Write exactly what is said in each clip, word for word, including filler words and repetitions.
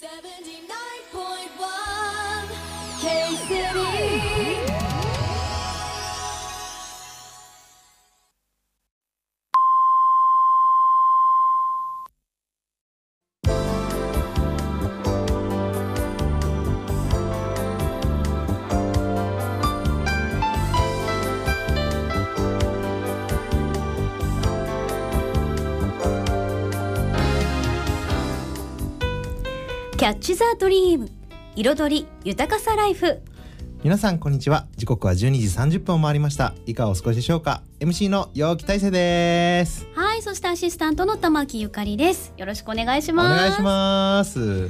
キャッチザドリーム、彩り豊かさライフ。 皆さんこんにちは。時刻はじゅうにじさんじゅっぷんを回りました。いかがお過ごしでしょうか。 エムシー の陽気大成です。 はい、そしてアシスタントの玉木ゆかりです。よろしくお願いします。 お願いします。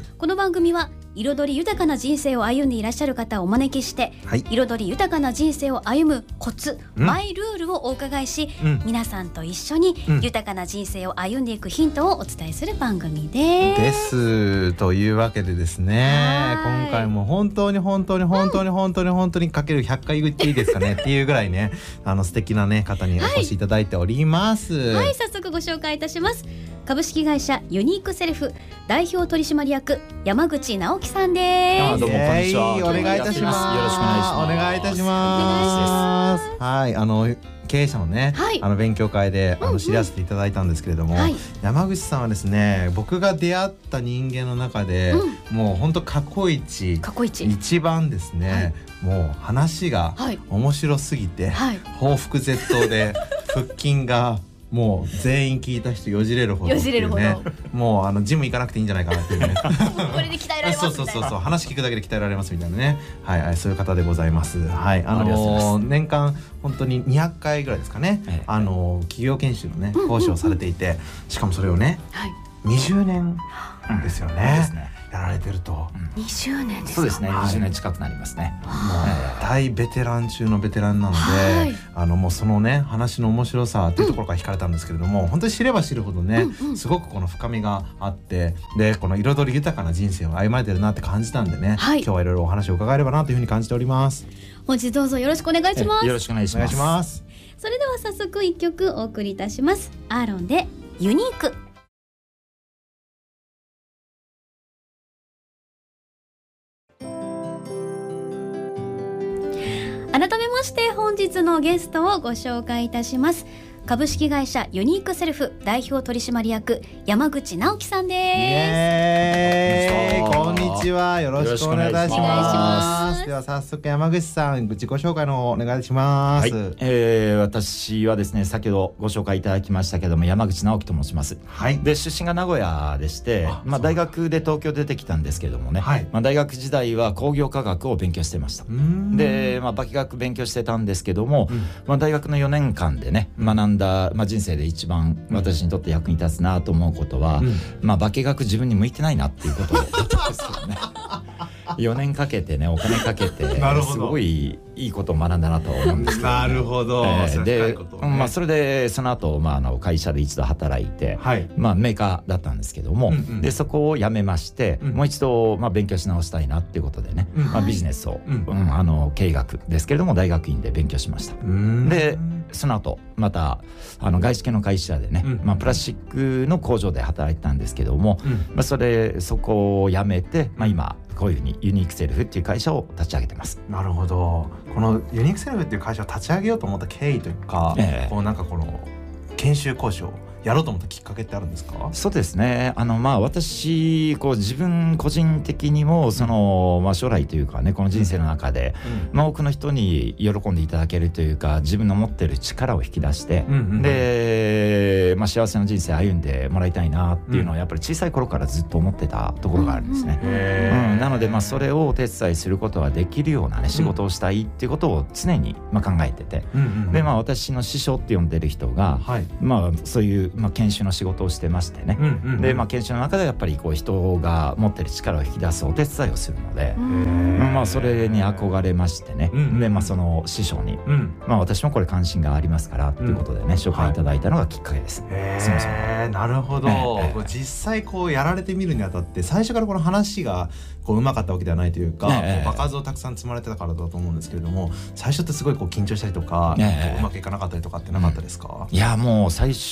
この番組は彩り豊かな人生を歩んでいらっしゃる方をお招きして、はい、彩り豊かな人生を歩むコツ、うん、マイルールをお伺いし、うん、皆さんと一緒に豊かな人生を歩んでいくヒントをお伝えする番組です。 ですというわけでですね、今回も本当に本当に本当に本当に本当にかけるひゃっかい言っていいですかねっていうぐらいね、あの素敵な、ね、方にお越しいただいております。 はい、はい、早速ご紹介いたします。株式会社ユニークセルフ代表取締役山口直樹さんです。 どうもこんにちは。 お願いいたします。 よろしくお願いします。 お願いいたします。はい、あの経営者のね、はい、あの勉強会であの知らせていただいたんですけれども、うんうん、山口さんはですね、僕が出会った人間の中で、うん、もう本当過去一過去一一番ですね、はい、もう話が面白すぎて、はい、報復絶倒で腹筋がもう全員聞いた人よじれるほどっていうね、もうあのジム行かなくていいんじゃないかなっていうねこれで鍛えられますみたいな、 そうそうそうそう、話聞くだけで鍛えられますみたいなね、はい、はい、そういう方でございます。はい、あのー、年間本当ににひゃっかいぐらいですかね、はい、あのー、企業研修のね講師をされていて、しかもそれをね、はい、にじゅうねんですよね、うん、ですね、やられてると、 うん、にじゅうねんですか。 そうですね、にじゅうねん近くなりますね。 もう大ベテラン中のベテランなので、はい、あのもうそのね話の面白さっていうところから惹かれたんですけれども、うん、本当に知れば知るほどね、うんうん、すごくこの深みがあって、でこの彩り豊かな人生を歩まれてるなって感じたんでね、はい、今日はいろいろお話を伺えればなというふうに感じております。 本日どうぞよろしくお願いします。 よろしくお願いします。ます。 それでは早速一曲お送りいたします。アーロンでユニーク。改めまして本日のゲストをご紹介いたします。株式会社ユニークセルフ代表取締役山口直樹さんです。イエーイ、こんにちは、よろしくお願いいたします。では早速山口さん、自己紹介の方お願いします。はい、 えー、私はですね、先ほどご紹介いただきましたけども、山口直樹と申します。はい、で出身が名古屋でして、まあ、大学で東京出てきたんですけどもね、はい、まあ、大学時代は工業科学を勉強してました。で、まあ、化学勉強してたんですけども、うん、まあ、大学のよねんかんでね学んだ、まあ、人生で一番私にとって役に立つなと思うことは、うん、まあ、化学自分に向いてないなっていうことだったんですけどねよねんかけてね、お金かけてすごいいいことを学んだなと思うんですけど、ね、 なるほど、 えー、で、ね、まあ、それでその後、まあ、あの会社で一度働いて、はい、まあ、メーカーだったんですけども、うんうん、でそこを辞めまして、うん、もう一度、まあ、勉強し直したいなっていうことでね、うん、まあ、ビジネスを、うんうん、あの経営学ですけれども大学院で勉強しました。でその後またあの外資系の会社でね、うん、まあ、プラスチックの工場で働いてたんですけども、うん、まあ、それそこを辞めて、まあ、今こういうふうにユニークセルフっていう会社を立ち上げてます。 なるほど。このユニークセルフっていう会社を立ち上げようと思った経緯というか、えー、こうなんかこの研修講師をやろうと思ったきっかけってあるんですか？ そうですね、あのまあ私こう自分個人的にもその、まあ、将来というかね、この人生の中で、うん、まあ、多くの人に喜んでいただけるというか、自分の持ってる力を引き出して、うんうん、で、まあ、幸せな人生歩んでもらいたいなっていうのはやっぱり小さい頃からずっと思ってたところがあるんですね、うんうんうん、なのでまあそれをお手伝いすることができるようなね仕事をしたいっていうことを常にまあ考えてて、うんうんうん、でまあ私の師匠って呼んでる人が、はい、まあそういうまあ、研修の仕事をしてましてね、うんうんうん、でまあ、研修の中でやっぱりこう人が持ってる力を引き出すお手伝いをするので、まあ、それに憧れましてね、うんうん、でまあ、その師匠に、うん、まあ、私もこれ関心がありますからということでね、うん、紹介いただいたのがきっかけです、はい、そもそもなるほど、えー、実際こうやられてみるにあたって最初からこの話がこううまかったわけではないというか、えー、場数をたくさん積まれてたからだと思うんですけれども、最初ってすごいこう緊張したりとか、えー、うまくいかなかったりとかってなかったですか？ うん、いやもう最初はうま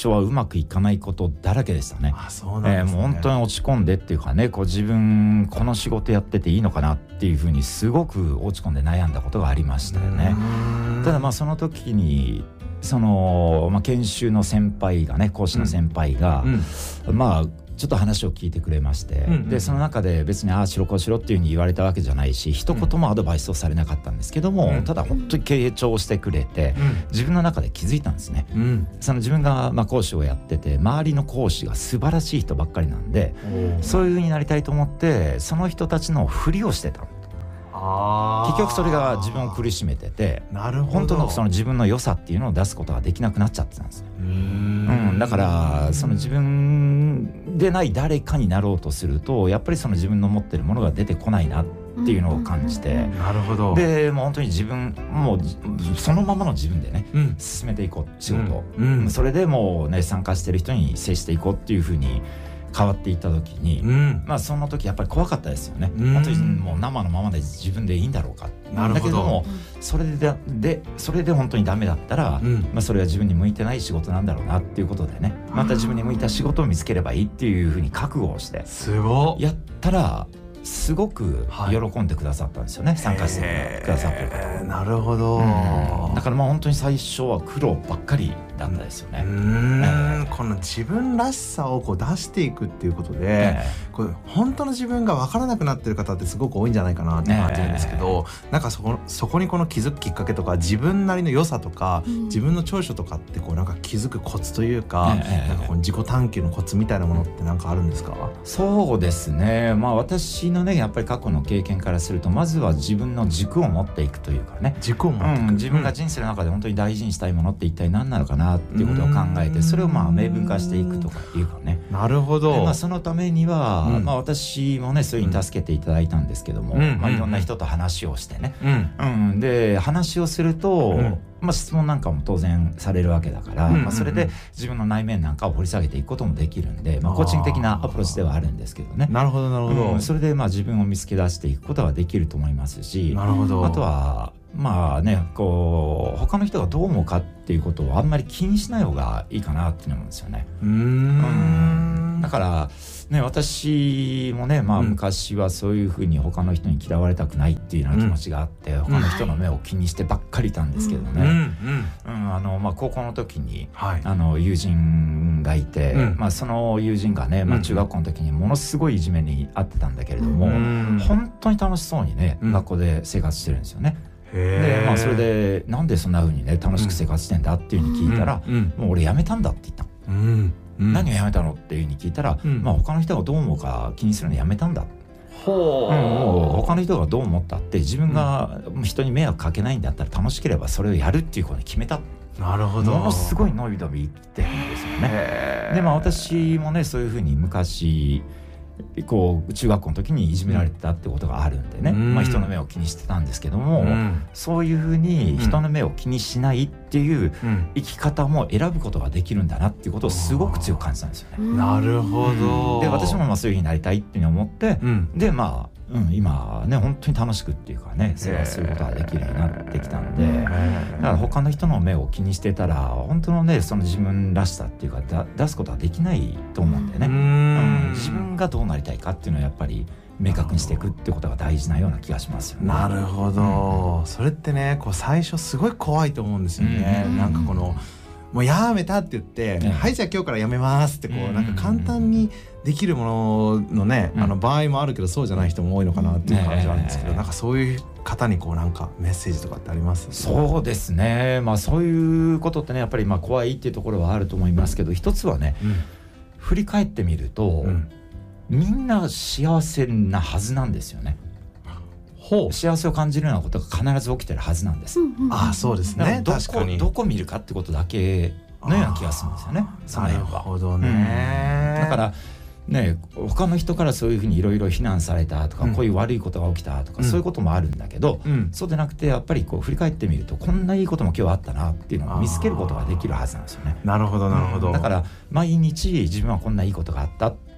くいかないことだらけでしたね。 あ、そうなんですね。 えー、もう本当に落ち込んでっていうかね、こう自分この仕事やってていいのかなっていうふうにすごく落ち込んで悩んだことがありましたよね。ただまあその時にその、まあ、研修の先輩がね講師の先輩が、うんうん、まあちょっと話を聞いてくれまして、うんうん、でその中で別にああしろこうしろっていうふうに言われたわけじゃないし一言もアドバイスをされなかったんですけども、うん、ただ本当に傾聴してくれて、うん、自分の中で気づいたんですね、うん、その自分がまあ講師をやってて周りの講師が素晴らしい人ばっかりなんで、そういうふうになりたいと思ってその人たちのふりをしてた。 あ結局それが自分を苦しめてて、 なるほど、 本当のその自分の良さっていうのを出すことができなくなっちゃってたんですよ。うーん、うん、だからその自分でない誰かになろうとするとやっぱりその自分の持ってるものが出てこないなっていうのを感じて、 なるほど。 でもう本当に自分もうそのままの自分でね、うん、進めていこう仕事を、うんうん、それでもうね参加してる人に接していこうっていうふうに変わっていった時に、うん、まあその時やっぱり怖かったですよね、うん、本当にもう生のままで自分でいいんだろうか。 なるほど。 だけどもそれ で, でそれで本当にダメだったら、うん、まあ、それは自分に向いてない仕事なんだろうなっていうことでね、また自分に向いた仕事を見つければいいっていうふうに覚悟をしてすごやったらすごく喜んでくださったんですよね、はい、参加してくださってる方。 なるほど、 うん、だからまあ本当に最初は苦労ばっかりだったですよね。 うーん、えー、この自分らしさをこう出していくっていうことで、えー、これ本当の自分が分からなくなってる方ってすごく多いんじゃないかなって感じるんですけど、えー、なんかそこ、そこにこの気づくきっかけとか自分なりの良さとか、うん、自分の長所とかってこうなんか気づくコツというか、えー、なんかこの自己探求のコツみたいなものってなんかあるんですか？ そうですね、まあ私のねやっぱり過去の経験からするとまずは自分の軸を持っていくというかね、 軸を持っていく、 うん、自分が人生の中で本当に大事にしたいものって一体何なのかなっていうことを考えて、それをまあ明文化していくとかいうかね。 なるほど。 まあ、そのためには、うん、まあ、私もねそういうふうに助けていただいたんですけども、うんまあ、いろんな人と話をしてね、うんうん、で話をすると、うんまあ、質問なんかも当然されるわけだから、うんうんうん、まあ、それで自分の内面なんかを掘り下げていくこともできるんで、まあ、コーチング的なアプローチではあるんですけどね。 なるほどなるほど、 うん、それでまあ自分を見つけ出していくことができると思いますし、 なるほど。 あとはまあねこう他の人がどう思うかっていうことをあんまり気にしない方がいいかなって思うんですよね。 うーん、うん、 だからね、私もね、まあ、昔はそういうふうに他の人に嫌われたくないっていうような気持ちがあって、うん、他の人の目を気にしてばっかりいたんですけどね、うんうんうん、あのまあ、高校の時に、はい、あの友人がいて、うんまあ、その友人がね、まあ、中学校の時にものすごいいじめにあってたんだけれども、うん、本当に楽しそうにね、うん、学校で生活してるんですよね。でまあ、それでなんでそんな風にね楽しく生活してんだっていう風に聞いたら、うんうん、もう俺辞めたんだって言ったの、うんうん、何を辞めたのっていう風に聞いたら、うんまあ、他の人がどう思うか気にするのやめたんだ、ほう、うん、もう他の人がどう思ったって自分が人に迷惑かけないんだったら楽しければそれをやるっていうことに決めた。 なるほど。 ものすごい伸び伸び言ってるんですよね。でまあ私もねそういう風に昔こう中学校の時にいじめられてたってことがあるんでね、うんまあ、人の目を気にしてたんですけども、うん、そういうふうに人の目を気にしないっていう生き方も選ぶことができるんだなっていうことをすごく強く感じたんですよね。 なるほど。 で私もまあそういうふうになりたいっていうふうに思って、うん、でまあうん、今ね本当に楽しくっていうかね世話することができるようになってきたんで、だから他の人の目を気にしてたら本当のねその自分らしさっていうかだ出すことはできないと思うんでね、うん、自分がどうなりたいかっていうのをやっぱり明確にしていくってことが大事なような気がしますよね。 なるほど、うん、それってねこう最初すごい怖いと思うんですよね、うん、なんかこのもうやめたって言って、うん、はいじゃあ今日からやめますってこう、うん、なんか簡単にできるもののね、うん、あの場合もあるけどそうじゃない人も多いのかなっていう感じはあるんですけど、うん、なんかそういう方にこうなんかメッセージとかってあります？ そうですね、まあ、そういうことってねやっぱりまあ怖いっていうところはあると思いますけど、一つはね、うん、振り返ってみると、うん、みんな幸せなはずなんですよね。ほう、幸せを感じるようなことが必ず起きてるはずなんです、うんうん、 ああそうですね。 どこ確かにどこ見るかってことだけのような気がするんですよね。そのなるほどね、 うん、だからね、他の人からそういうふうにいろいろ非難されたとか、うん、こういう悪いことが起きたとか、うん、そういうこともあるんだけど、うん、そうでなくてやっぱりこう振り返ってみるとこんないいことも今日あったなっていうのを見つけることができるはずなんですよね。 なるほどなるほど、 うん、だから毎日自分はこんないいことがあったっ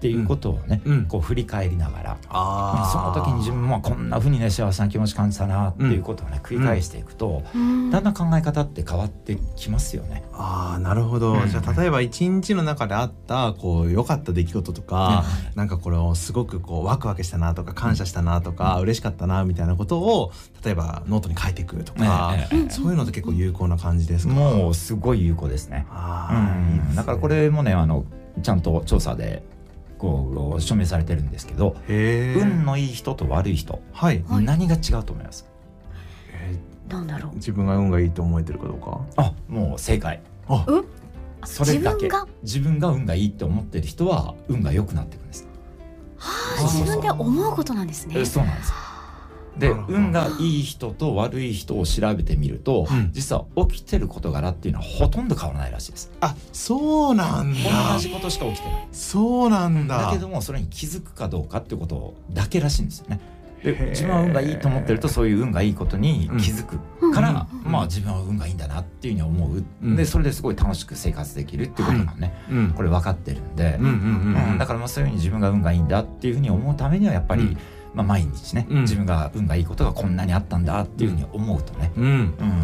っていうことをね、 うん、 こう振り返りながら、 あその時に自分もこんな風にね幸せな気持ち感じたなっていうことをね、繰り返していくと、うん、だんだん考え方って変わってきますよね。 ああ、なるほど、うん、じゃあ例えば一日の中であったこう良かった出来事とか、うん、なんかこれをすごくこうワクワクしたなとか感謝したなとか、うん、嬉しかったなみたいなことを例えばノートに書いていくとか、えー、そういうのって結構有効な感じですか？ もうすごい有効ですね。あ、うん、いいですね。だからこれもね、あのちゃんと調査でこう証明されてるんですけど、運のいい人と悪い人、はい、何が違うと思います？ えー、なんだろう。 自分が運がいいと思えてるかどうか。 あ、もう正解。あ、うん、それだけ。自分が自分が運がいいって思ってる人は運が良くなっていくんです。 はあ、自分で思うことなんですね。 そうなんです。で、運がいい人と悪い人を調べてみると、うん、実は起きてる事柄っていうのはほとんど変わらないらしいです。 あ、そうなんだ。 同じことしか起きてない。 そうなんだ。 だけどもそれに気づくかどうかっていうことだけらしいんですよね。で、自分は運がいいと思ってるとそういう運がいいことに気づくから、うん、まあ自分は運がいいんだなっていうふうに思う、うん、でそれですごい楽しく生活できるっていうことがね、うん、これ分かってるんで、だからまあそういうふうに自分が運がいいんだっていうふうに思うためにはやっぱり、うん、まあ、毎日ね、うん、自分が運がいいことがこんなにあったんだっていうふうに思うとね、うんうん、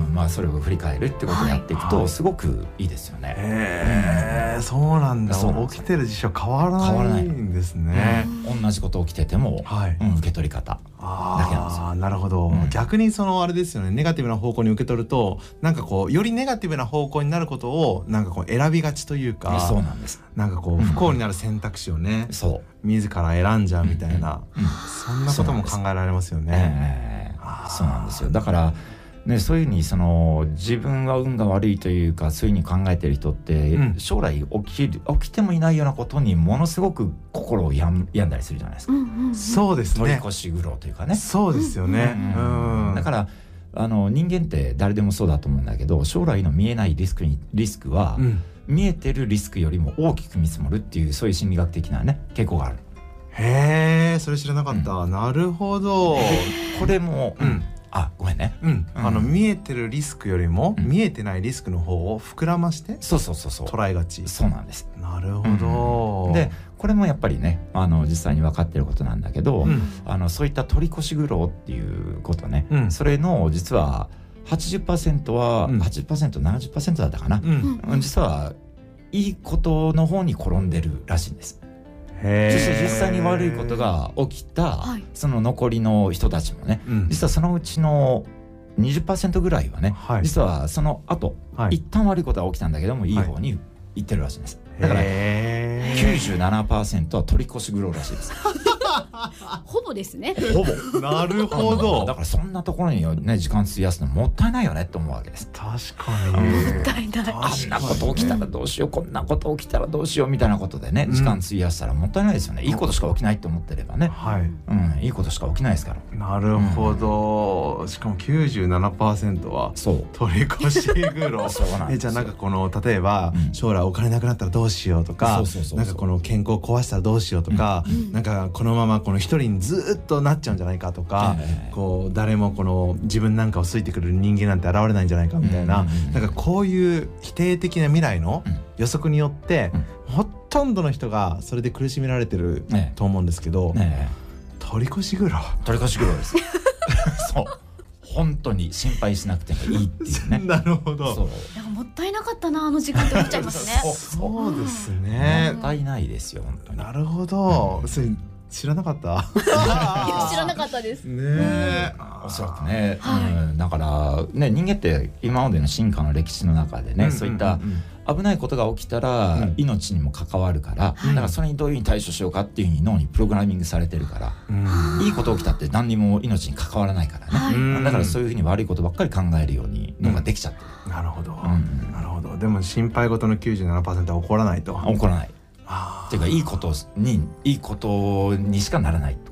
まあ、それを振り返るってことをやっていくとすごくいいですよね。 へー、そうなんだ。起きてる事象変わらないんですね。 うん、同じこと起きてても、はい、うん、受け取り方だけなんですよ。 あ、なるほど、うん、逆にそのあれですよね、ネガティブな方向に受け取るとなんかこうよりネガティブな方向になることをなんかこう選びがちというか、 そうなんです。 なんかこう不幸になる選択肢をね、うん、そう自ら選んじゃうみたいな、うんうん、そんなことも考えられますよね。 そうなんですよ。だからね、そういうふうにその自分は運が悪いというかそういうふうに考えている人って、うん、将来起きる起きてもいないようなことにものすごく心を病ん、病んだりするじゃないですか。うんうんうん、 そうですね。 取り越し苦労というかね。 そうですよね。 うんうん、だからあの人間って誰でもそうだと思うんだけど、将来の見えないリスクにリスクは、うん、見えてるリスクよりも大きく見積もるっていうそういう心理学的なね傾向がある。 へえ、それ知らなかった。うん、なるほど。 これも、うん、あ、ごめんね、 うん、あの見えてるリスクよりも、うん、見えてないリスクの方を膨らましてそうそうそうそう捉えがち。 そうなんです。 なるほど、 うん、でこれもやっぱりね、あの実際に分かってることなんだけど、うん、あのそういった取り越し苦労っていうことね、うん、それの実は はちじゅっパーセント は、うん、はちじゅっパーセント、ななじゅっパーセント だったかな、うん、実はいいことの方に転んでるらしいんです。そして実際に悪いことが起きた、はい、その残りの人たちもね、うん、実はそのうちの にじゅっパーセント ぐらいはね、はい、実はその後、はい、一旦悪いことが起きたんだけどもいい方に行ってるらしいんです。だからきゅうじゅうななパーセント は取り越し苦労らしいです。 ほぼですね。 ほぼ。 なるほど。 だからそんなところにね時間費やすのもったいないよねって思うわけです。 確かに。 もったいない。 あんなこと起きたらどうしよう、こんなこと起きたらどうしようみたいなことでね、時間費やしたらもったいないですよね。いいことしか起きないって思ってればね。はい。うん、いいことしか起きないですから。 なるほど。うん、しかも きゅうじゅうななパーセント は取り越し苦労。そうなんです。え、じゃあなんかこの例えば、うん、将来お金なくなったらどうしようとか、なんかこの健康壊したらどうしようとか、うん、なんかこのままこの一人にずっとなっちゃうんじゃないかとか、えー、こう誰もこの自分なんかを好いてくれる人間なんて現れないんじゃないかみたいな、うんうんうん、なんかこういう否定的な未来の予測によって、うん、ほとんどの人がそれで苦しめられてると思うんですけど、えー、取り越し苦労取り越し苦労ですそう本当に心配しなくてもいいっていうね。 なるほど。 そうなんかもったいなかったなあの時間って思っちゃいますね。 そう、そうですね。 もったいないですよ本当に。 なるほど。うん、それ知らなかった。 いや知らなかったです。 ねえ、 おそらくね、はい、うん、だからね人間って今までの進化の歴史の中でね、うん、そういった危ないことが起きたら、うん、命にも関わるから、うん、だからそれにどういうふうに対処しようかっていうふうに脳にプログラミングされてるから、うん、いいこと起きたって何にも命に関わらないからね、はい、だからそういうふうに悪いことばっかり考えるように脳ができちゃってる、 うん、なるほど、うん、なるほど。でも心配事の きゅうじゅうななパーセント は起こらないと。 起こらないっていうかいいことにいいことにしかならないと。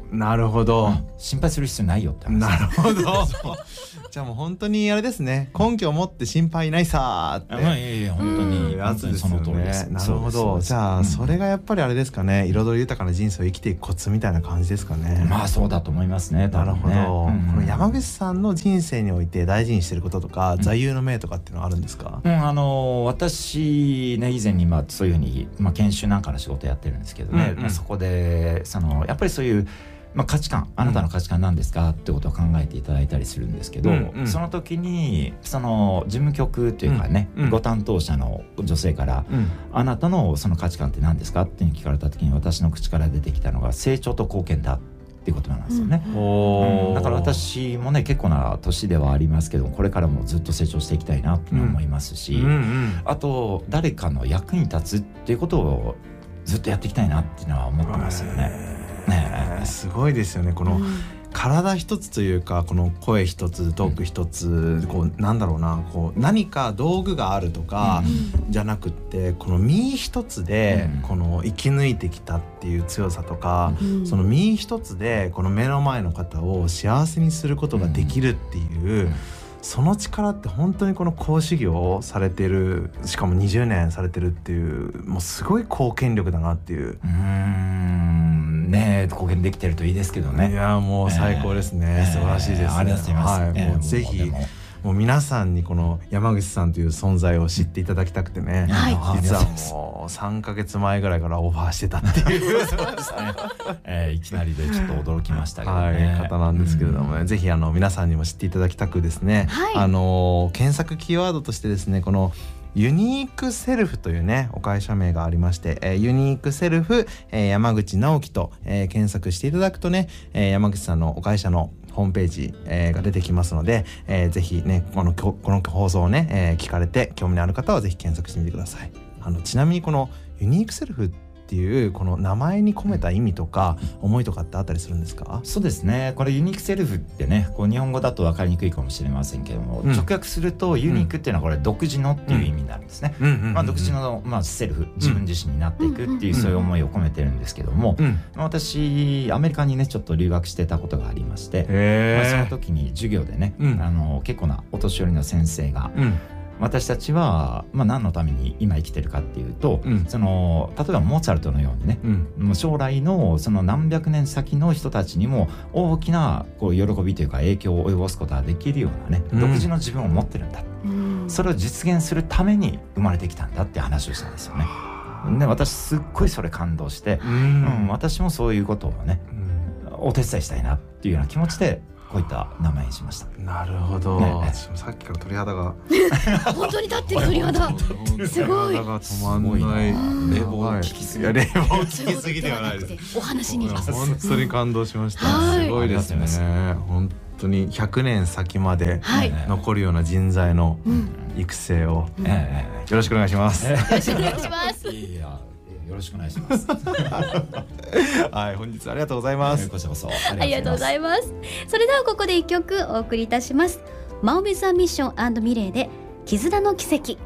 なるほど、 うん、心配する必要ないよって話。 なるほどじゃあもう本当にあれですね、根拠を持って心配ないさーって、 まあ、いやいや本当にやつですよね。なるほど。じゃあそれがやっぱりあれですかね、彩り豊かな人生を生きていくコツみたいな感じですかね。 まあそうだと思いますね。 なるほど、うん、この山口さんの人生において大事にしていることとか、うん、座右の銘とかっていうのはあるんですか？ うん、あの私ね以前にまあそういうふうに、まあ、研修なんかの仕事やってるんですけどね、うんうん、まあ、そこでそのやっぱりそういうまあ、価値観、あなたの価値観なんですかってことを考えていただいたりするんですけど、うんうん、その時にその事務局というかね、うんうん、ご担当者の女性から、うん、あなたのその価値観って何ですかって聞かれた時に私の口から出てきたのが成長と貢献だっていうことなんですよね、うんうん、だから私もね結構な年ではありますけどこれからもずっと成長していきたいなって思いますし、うんうんうん、あと誰かの役に立つっていうことをずっとやっていきたいなっていうのは思ってますよね。 ね、すごいですよね。この体一つというかこの声一つトーク一つ、うん、こうなんだろうなこう何か道具があるとかじゃなくって、この身一つでこの生き抜いてきたっていう強さとか、うん、その身一つでこの目の前の方を幸せにすることができるっていう、うん、その力って本当にこの講師業をされてる、しかもにじゅうねんされてるっていうもうすごい貢献力だなっていう。 うーんね、貢献できてるといいですけどね。 いやもう最高ですね、えー、素晴らしいですね、 ありがとうございます、 はい、もうぜひ、えー、も, もう皆さんにこの山口さんという存在を知っていただきたくてね、はい、実はもうさんかげつまえぐらいからオファーしてたっていうそうですね、 えー、いきなりでちょっと驚きましたけどね、 はい、方なんですけれどもね、うん、ぜひあの皆さんにも知っていただきたくですね、はい、あの検索キーワードとしてですねこのユニークセルフというねお会社名がありまして、えー、ユニークセルフ、えー、山口直樹と、えー、検索していただくとね、えー、山口さんのお会社のホームページ、えー、が出てきますので、えー、ぜひねこの、この放送をね、えー、聞かれて興味のある方はぜひ検索してみてください。あのちなみにこのユニークセルフっていうこの名前に込めた意味とか思いとかってあったりするんですか？ そうですね、これユニークセルフってねこう日本語だと分かりにくいかもしれませんけども、うん、直訳するとユニークっていうのはこれ独自のっていう意味になるんですね、うんまあ、独自の、まあ、セルフ自分自身になっていくっていう、うん、そういう思いを込めてるんですけども、うんまあ、私アメリカにねちょっと留学してたことがありまして、まあ、その時に授業でね、うん、あの結構なお年寄りの先生が、うん私たちは、まあ、何のために今生きてるかっていうと、うん、その例えばモーツァルトのようにね、うん、将来のその何百年先の人たちにも大きなこう喜びというか影響を及ぼすことができるようなね、うん、独自の自分を持ってるんだ、うん、それを実現するために生まれてきたんだって話をしたんですよね。で私すっごいそれ感動して、うんうん、私もそういうことをね、うん、お手伝いしたいなっていうような気持ちでこういった名前にしました。 なるほど、ね、さっきから鳥肌が本当に立ってる鳥肌すごい鳥肌が止まんない冷房聞きすぎ冷房聞きすぎではないですお話に本当に感動しました、 はい、 すごいですね。本当にひゃくねん先まで残るような人材の育成を、うん、よろしくお願いします、 よろしくお願いしますいやよろしくお願いしますはい本日ありがとうございます。 こちらこそありがとうございます。それではここで一曲お送りいたします。マオビザミッション&ミレーで絆の奇跡。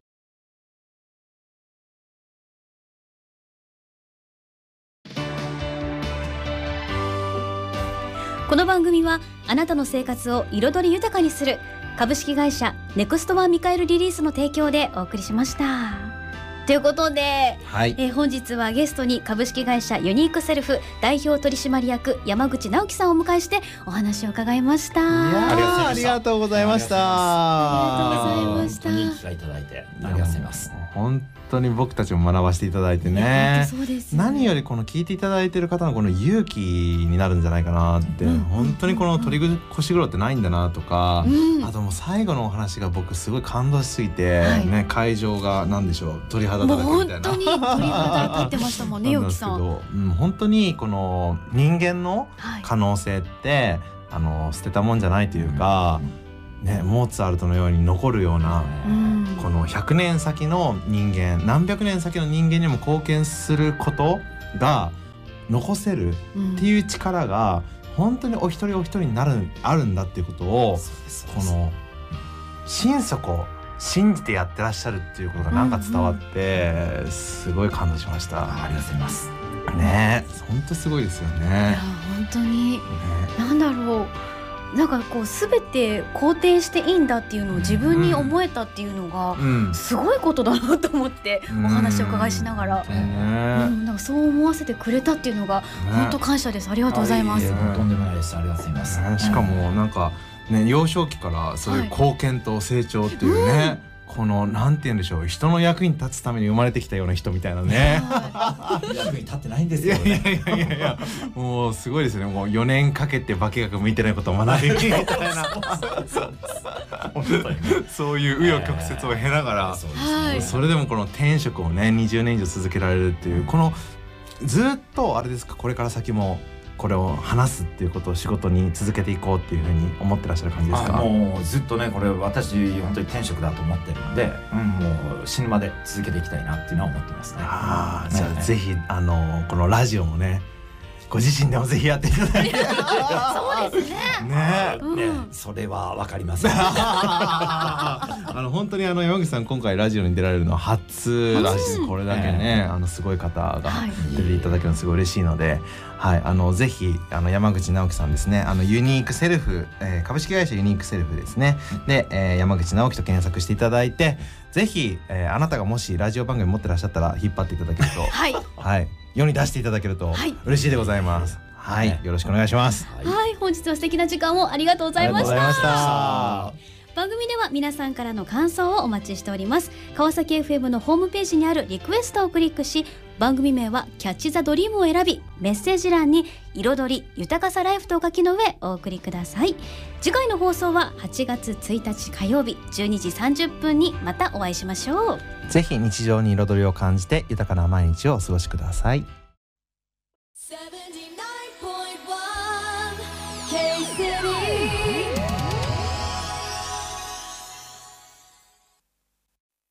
この番組はあなたの生活を彩り豊かにする株式会社ネクストワンミカエルリリースの提供でお送りしました。ということで、はい、えー、本日はゲストに株式会社ユニークセルフ代表取締役山口直樹さんをお迎えしてお話を伺いました。いやありがとうございました。 ありがとうございました。 本当に機会いただいてありがとうございます。 本当に僕たちも学ばせていただいてね、そうですね、何よりこの聞いていただいている方のこの勇気になるんじゃないかなって、うん、本当にこの取り腰苦労ってないんだなとか、うん、あともう最後のお話が僕すごい感動しすぎて、はいね、会場が何でしょう鳥肌だらけみたいな、 もう本当に鳥肌立ってましたもんねよきさん、 うん、本当にこの人間の可能性って、はい、あの捨てたもんじゃないというか、うんね、モーツァルトのように残るような、うん、このひゃくねん先の人間何百年先の人間にも貢献することが残せるっていう力が本当にお一人お一人になるあるんだっていうことを、この心底信じてやってらっしゃるっていうことがなんか伝わってすごい感動しました。 ありがとうございます。 ねえ本当すごいですよね。いや本当に、ね、なんだろうなんかこう全て肯定していいんだっていうのを自分に思えたっていうのがすごいことだなと思ってお話を伺いしながら、うんうん、なんかそう思わせてくれたっていうのが本当感謝です。ありがとうございます。 とんでもないです。ありがとうございます。 しかもなんかね幼少期からそういう貢献と成長っていうね、はいうんこのなんて言うんでしょう人の役に立つために生まれてきたような人みたいなね役に立ってないんですよね。 いやいやいやいやもうすごいですね。もうよねんかけて化学向いてないことを学びみたいなそういう紆余曲折を経ながら、えー、それでもこの転職をねにじゅうねん以上続けられるっていうこのずっとあれですかこれから先もこれを話すっていうことを仕事に続けていこうっていうふうに思ってらっしゃる感じですか？ もうずっとねこれ私本当に転職だと思ってるんで、うん、もう死ぬまで続けていきたいなっていうのは思ってますね。 あじゃあ、ね、ぜひあのこのラジオもねご自身でもぜひやっていただいてそうですねね、 うん、ねそれはわかりませんあの本当にあの山口さん今回ラジオに出られるのは初らしい、うん、これだけね、えー、あのすごい方が出ていただけるのすごい嬉しいので、はい、あのぜひあの山口直樹さんですねあのユニークセルフ、えー、株式会社ユニークセルフですねで、えー、山口直樹と検索していただいてぜひ、えー、あなたがもしラジオ番組持ってらっしゃったら引っ張っていただけるとはい、はい世に出していただけると嬉しいでございます。はい、はい、よろしくお願いします。 はい、はい、本日は素敵な時間をありがとうございました。 ました番組では皆さんからの感想をお待ちしております。川崎 エフエム のホームページにあるリクエストをクリックし番組名はキャッチザドリームを選びメッセージ欄に彩り豊かさライフとお書きの上お送りください。次回の放送ははちがつついたち火曜日じゅうにじさんじゅっぷんにまたお会いしましょう。 ぜひ日常に彩りを感じて豊かな毎日をお過ごしください。 セブンティーナインポイントワン K-City